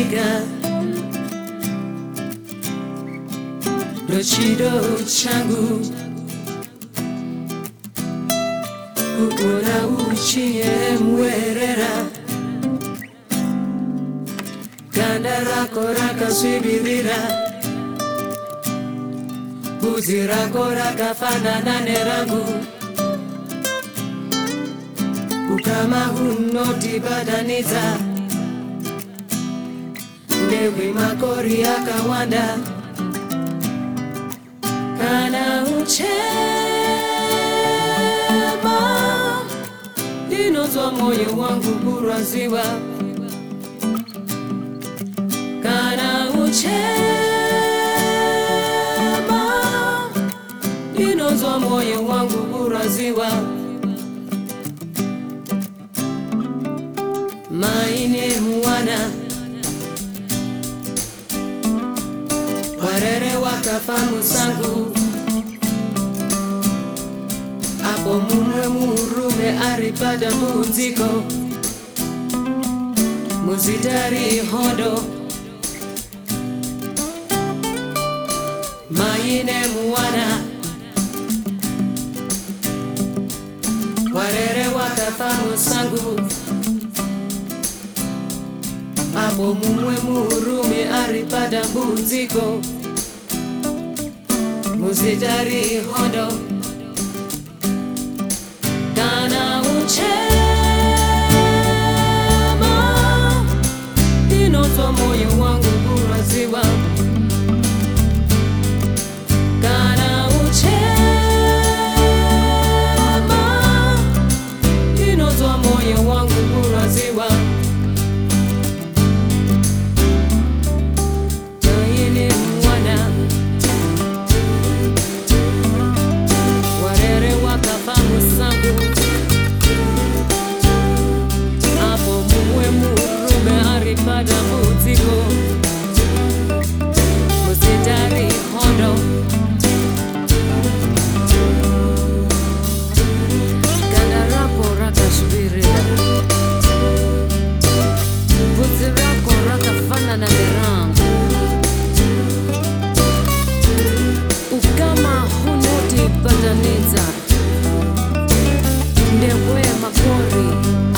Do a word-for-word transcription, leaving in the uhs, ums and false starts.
kuharibika, ndo chido changu kukuna uchie mwerera kanda rako rakaswibirira buzi rako rakafanana nerangu ukama hunoti badaniza ndewi makori akawanda kana uchema inozwa moyo wangu buraziwa kana uchema inozwa moyo wangu buraziwa maine mwana warere wakafamu sangu apo mumwe murume aripata muziko muzitari hondo maine mwana warere wakafamu sangu apo mumwe murume aripata muziko muzitari hondo kana uchema inozwa moyo wangu buraziwa kana uchema inozwa moyo wangu buraziwa maine mwana warere wakafamu sangu apo mumwe murume aripata muziko muzitari hondo kanda rako rakasubirira buzi rako rakafanana nerangu ukama hunoti badaniza ndewe makori